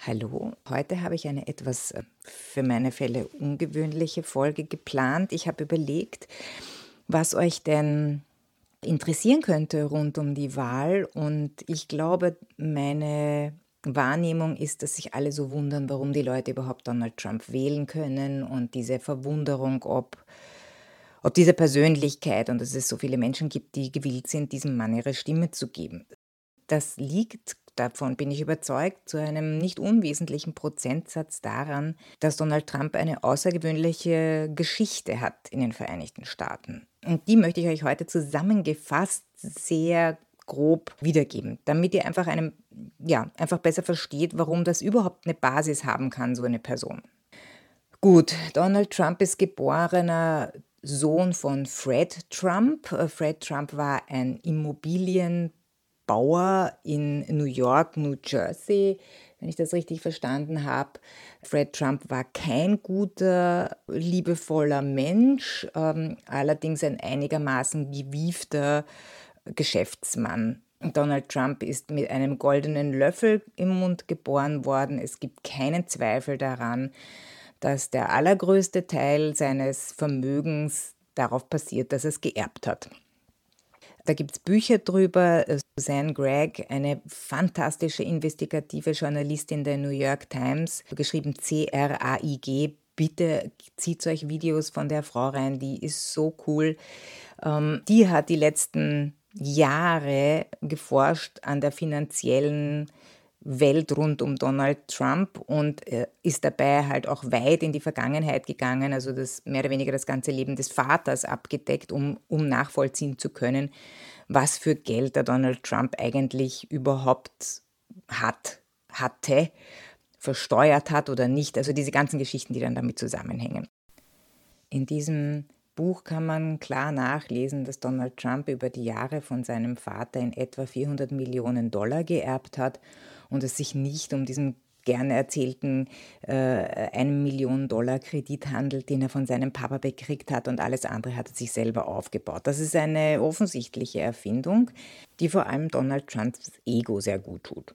Hallo, heute habe ich eine etwas für meine Fälle ungewöhnliche Folge geplant. Ich habe überlegt, was euch denn interessieren könnte rund um die Wahl. Und ich glaube, meine Wahrnehmung ist, dass sich alle so wundern, warum die Leute überhaupt Donald Trump wählen können und diese Verwunderung, ob diese Persönlichkeit und dass es so viele Menschen gibt, die gewillt sind, diesem Mann ihre Stimme zu geben. Das liegt, davon bin ich überzeugt, zu einem nicht unwesentlichen Prozentsatz daran, dass Donald Trump eine außergewöhnliche Geschichte hat in den Vereinigten Staaten. Und die möchte ich euch heute zusammengefasst sehr grob wiedergeben, damit ihr einfach besser versteht, warum das überhaupt eine Basis haben kann, so eine Person. Gut, Donald Trump ist geborener Sohn von Fred Trump. Fred Trump war ein Immobilienbauer in New York, New Jersey, wenn ich das richtig verstanden habe. Fred Trump war kein guter, liebevoller Mensch, allerdings ein einigermaßen gewiefter Geschäftsmann. Donald Trump ist mit einem goldenen Löffel im Mund geboren worden. Es gibt keinen Zweifel daran, dass der allergrößte Teil seines Vermögens darauf basiert, dass er es geerbt hat. Da gibt es Bücher drüber. Suzanne Gregg, eine fantastische investigative Journalistin der New York Times, geschrieben CRAIG. Bitte zieht euch Videos von der Frau rein, die ist so cool. Die hat die letzten Jahre geforscht an der finanziellen Welt rund um Donald Trump und ist dabei halt auch weit in die Vergangenheit gegangen, also das mehr oder weniger das ganze Leben des Vaters abgedeckt, um nachvollziehen zu können, was für Geld der Donald Trump eigentlich überhaupt hatte, versteuert hat oder nicht, also diese ganzen Geschichten, die dann damit zusammenhängen. In diesem Buch kann man klar nachlesen, dass Donald Trump über die Jahre von seinem Vater in etwa $400 Millionen geerbt hat und es sich nicht um diesen gerne erzählten $1 Million Kredit handelt, den er von seinem Papa bekriegt hat, und alles andere hat er sich selber aufgebaut. Das ist eine offensichtliche Erfindung, die vor allem Donald Trumps Ego sehr gut tut.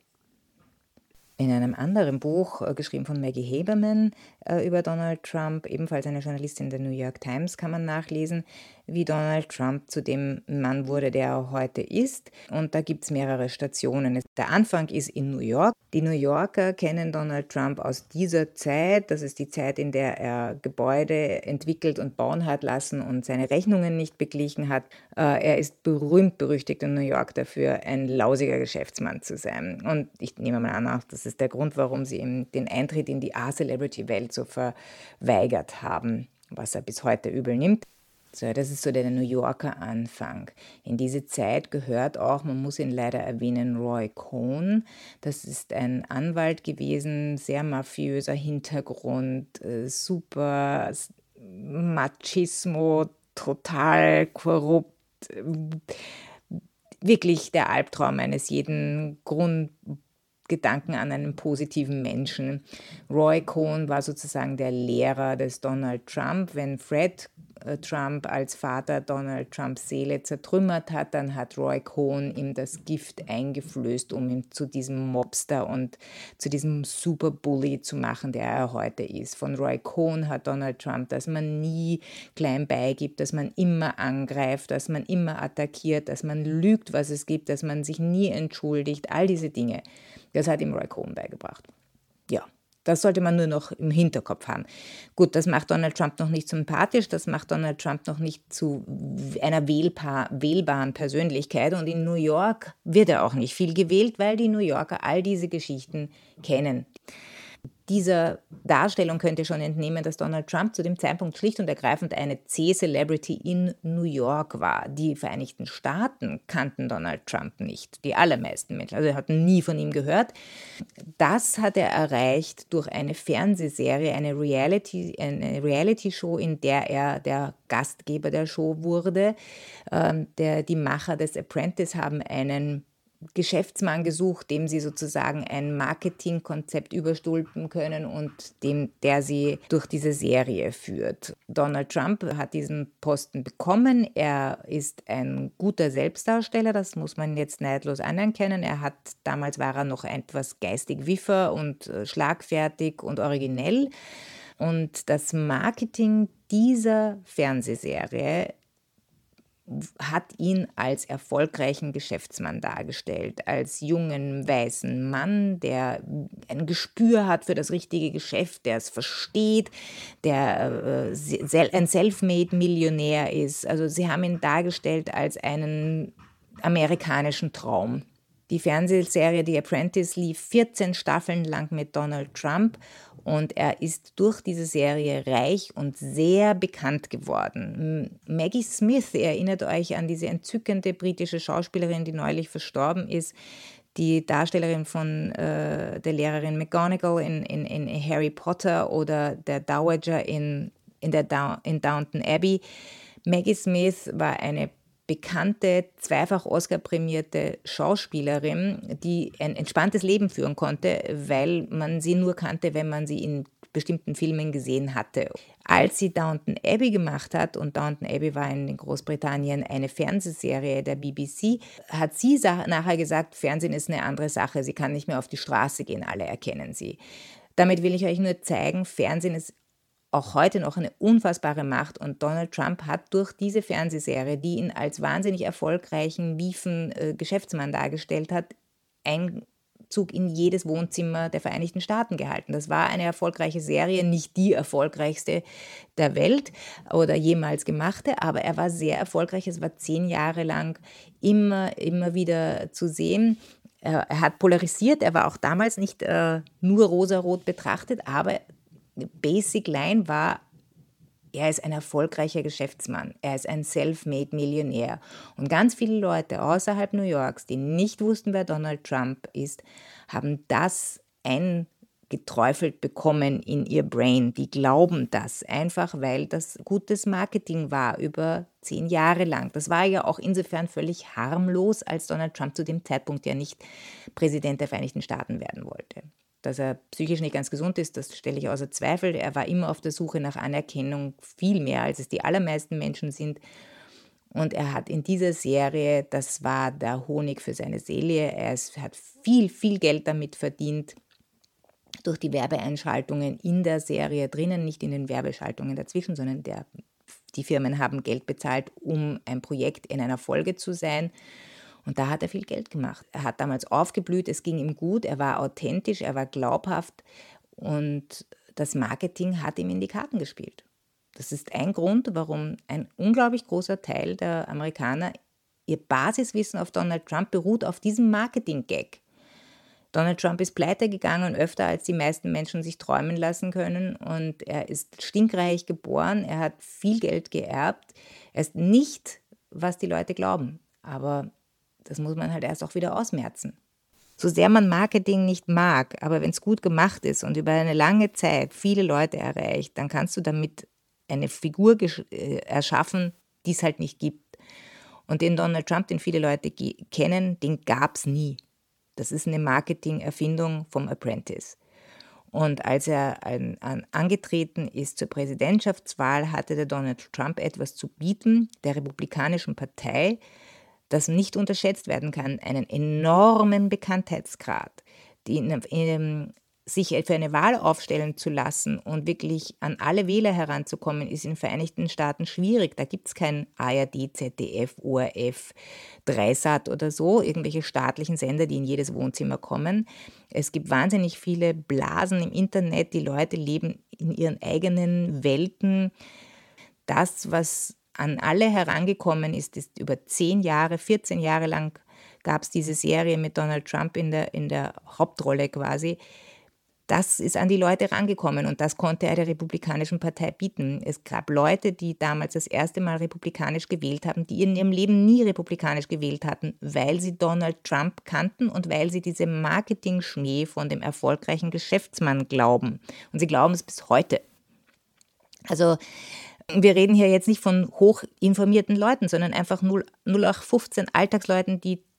In einem anderen Buch, geschrieben von Maggie Haberman, über Donald Trump, ebenfalls eine Journalistin der New York Times, kann man nachlesen, wie Donald Trump zu dem Mann wurde, der er heute ist. Und da gibt es mehrere Stationen. Der Anfang ist in New York. Die New Yorker kennen Donald Trump aus dieser Zeit. Das ist die Zeit, in der er Gebäude entwickelt und bauen hat lassen und seine Rechnungen nicht beglichen hat. Er ist berühmt-berüchtigt in New York dafür, ein lausiger Geschäftsmann zu sein. Und ich nehme mal an, das ist der Grund, warum sie ihm den Eintritt in die A-Celebrity-Welt so verweigert haben, was er bis heute übel nimmt. So, das ist so der New Yorker Anfang. In diese Zeit gehört auch, man muss ihn leider erwähnen, Roy Cohn. Das ist ein Anwalt gewesen, sehr mafiöser Hintergrund, super Machismo, total korrupt, wirklich der Albtraum eines jeden Grundgedanken an einen positiven Menschen. Roy Cohn war sozusagen der Lehrer des Donald Trump. Wenn Fred Trump als Vater Donald Trumps Seele zertrümmert hat, dann hat Roy Cohn ihm das Gift eingeflößt, um ihn zu diesem Mobster und zu diesem Superbully zu machen, der er heute ist. Von Roy Cohn hat Donald Trump, dass man nie klein beigibt, dass man immer angreift, dass man immer attackiert, dass man lügt, was es gibt, dass man sich nie entschuldigt, all diese Dinge. Das hat ihm Roy Cohn beigebracht. Ja. Das sollte man nur noch im Hinterkopf haben. Gut, das macht Donald Trump noch nicht sympathisch, das macht Donald Trump noch nicht zu einer wählbaren Persönlichkeit. Und in New York wird er auch nicht viel gewählt, weil die New Yorker all diese Geschichten kennen. Dieser Darstellung könnt ihr schon entnehmen, dass Donald Trump zu dem Zeitpunkt schlicht und ergreifend eine C-Celebrity in New York war. Die Vereinigten Staaten kannten Donald Trump nicht, die allermeisten Menschen, also hatten nie von ihm gehört. Das hat er erreicht durch eine Fernsehserie, eine Reality-Show, in der er der Gastgeber der Show wurde. Die Macher des Apprentice haben einen Geschäftsmann gesucht, dem sie sozusagen ein Marketingkonzept überstülpen können und der sie durch diese Serie führt. Donald Trump hat diesen Posten bekommen. Er ist ein guter Selbstdarsteller, das muss man jetzt neidlos anerkennen. Damals war er noch etwas geistig wiffer und schlagfertig und originell. Und das Marketing dieser Fernsehserie hat ihn als erfolgreichen Geschäftsmann dargestellt, als jungen, weißen Mann, der ein Gespür hat für das richtige Geschäft, der es versteht, der ein Selfmade-Millionär ist. Also sie haben ihn dargestellt als einen amerikanischen Traum. Die Fernsehserie The Apprentice lief 14 Staffeln lang mit Donald Trump und er ist durch diese Serie reich und sehr bekannt geworden. Maggie Smith, ihr erinnert euch an diese entzückende britische Schauspielerin, die neulich verstorben ist, die Darstellerin von der Lehrerin McGonagall in Harry Potter oder der Dowager in Downton Abbey. Maggie Smith war eine bekannte, zweifach Oscar-prämierte Schauspielerin, die ein entspanntes Leben führen konnte, weil man sie nur kannte, wenn man sie in bestimmten Filmen gesehen hatte. Als sie Downton Abbey gemacht hat, und Downton Abbey war in Großbritannien eine Fernsehserie der BBC, hat sie nachher gesagt, Fernsehen ist eine andere Sache, sie kann nicht mehr auf die Straße gehen, alle erkennen sie. Damit will ich euch nur zeigen, Fernsehen ist auch heute noch eine unfassbare Macht und Donald Trump hat durch diese Fernsehserie, die ihn als wahnsinnig erfolgreichen, wiefen Geschäftsmann dargestellt hat, Einzug in jedes Wohnzimmer der Vereinigten Staaten gehalten. Das war eine erfolgreiche Serie, nicht die erfolgreichste der Welt oder jemals gemachte, aber er war sehr erfolgreich. Es war 10 Jahre lang immer wieder zu sehen. Er hat polarisiert, er war auch damals nicht nur rosarot betrachtet, aber Basic Line war, er ist ein erfolgreicher Geschäftsmann, er ist ein Self-Made-Millionär. Und ganz viele Leute außerhalb New Yorks, die nicht wussten, wer Donald Trump ist, haben das eingeträufelt bekommen in ihr Brain. Die glauben das einfach, weil das gutes Marketing war über 10 Jahre lang. Das war ja auch insofern völlig harmlos, als Donald Trump zu dem Zeitpunkt ja nicht Präsident der Vereinigten Staaten werden wollte. Dass er psychisch nicht ganz gesund ist, das stelle ich außer Zweifel. Er war immer auf der Suche nach Anerkennung, viel mehr als es die allermeisten Menschen sind. Und er hat in dieser Serie, das war der Honig für seine Seele, hat viel, viel Geld damit verdient, durch die Werbeeinschaltungen in der Serie drinnen, nicht in den Werbeschaltungen dazwischen, sondern die Firmen haben Geld bezahlt, um ein Projekt in einer Folge zu sein. Und da hat er viel Geld gemacht. Er hat damals aufgeblüht, es ging ihm gut, er war authentisch, er war glaubhaft und das Marketing hat ihm in die Karten gespielt. Das ist ein Grund, warum ein unglaublich großer Teil der Amerikaner, ihr Basiswissen auf Donald Trump beruht auf diesem Marketing-Gag. Donald Trump ist pleite gegangen, öfter als die meisten Menschen sich träumen lassen können und er ist stinkreich geboren, er hat viel Geld geerbt. Er ist nicht, was die Leute glauben, aber das muss man halt erst auch wieder ausmerzen. So sehr man Marketing nicht mag, aber wenn es gut gemacht ist und über eine lange Zeit viele Leute erreicht, dann kannst du damit eine Figur erschaffen, die es halt nicht gibt. Und den Donald Trump, den viele Leute kennen, den gab es nie. Das ist eine Marketing-Erfindung vom Apprentice. Und als er angetreten ist zur Präsidentschaftswahl, hatte der Donald Trump etwas zu bieten, der Republikanischen Partei, das nicht unterschätzt werden kann, einen enormen Bekanntheitsgrad, sich für eine Wahl aufstellen zu lassen und wirklich an alle Wähler heranzukommen, ist in den Vereinigten Staaten schwierig. Da gibt es kein ARD, ZDF, ORF, Dreisat oder so, irgendwelche staatlichen Sender, die in jedes Wohnzimmer kommen. Es gibt wahnsinnig viele Blasen im Internet, die Leute leben in ihren eigenen Welten. Das, was an alle herangekommen ist über 10 Jahre, 14 Jahre lang gab es diese Serie mit Donald Trump in der Hauptrolle quasi. Das ist an die Leute rangekommen und das konnte er der Republikanischen Partei bieten. Es gab Leute, die damals das erste Mal republikanisch gewählt haben, die in ihrem Leben nie republikanisch gewählt hatten, weil sie Donald Trump kannten und weil sie diesem Marketing-Schmäh von dem erfolgreichen Geschäftsmann glauben. Und sie glauben es bis heute. Also wir reden hier jetzt nicht von hochinformierten Leuten, sondern einfach 0815 Alltagsleuten, die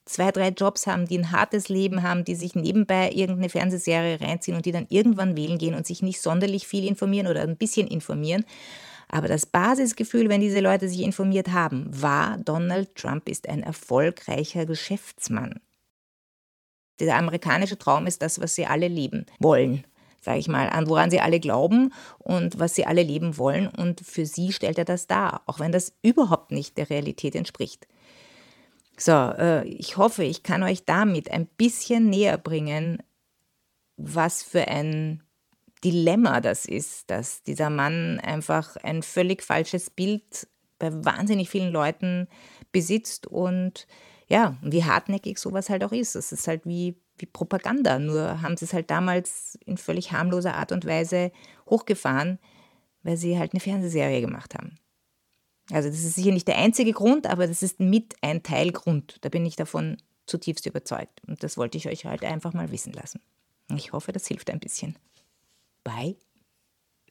2, 3 Jobs haben, die ein hartes Leben haben, die sich nebenbei irgendeine Fernsehserie reinziehen und die dann irgendwann wählen gehen und sich nicht sonderlich viel informieren oder ein bisschen informieren. Aber das Basisgefühl, wenn diese Leute sich informiert haben, war, Donald Trump ist ein erfolgreicher Geschäftsmann. Der amerikanische Traum ist das, was sie alle leben wollen, sage ich mal, an woran sie alle glauben und was sie alle leben wollen. Und für sie stellt er das dar, auch wenn das überhaupt nicht der Realität entspricht. So, ich hoffe, ich kann euch damit ein bisschen näher bringen, was für ein Dilemma das ist, dass dieser Mann einfach ein völlig falsches Bild bei wahnsinnig vielen Leuten besitzt und ja, wie hartnäckig sowas halt auch ist. Es ist halt wie Propaganda, nur haben sie es halt damals in völlig harmloser Art und Weise hochgefahren, weil sie halt eine Fernsehserie gemacht haben. Also das ist sicher nicht der einzige Grund, aber das ist mit ein Teilgrund. Da bin ich davon zutiefst überzeugt. Und das wollte ich euch halt einfach mal wissen lassen. Ich hoffe, das hilft ein bisschen. Bye.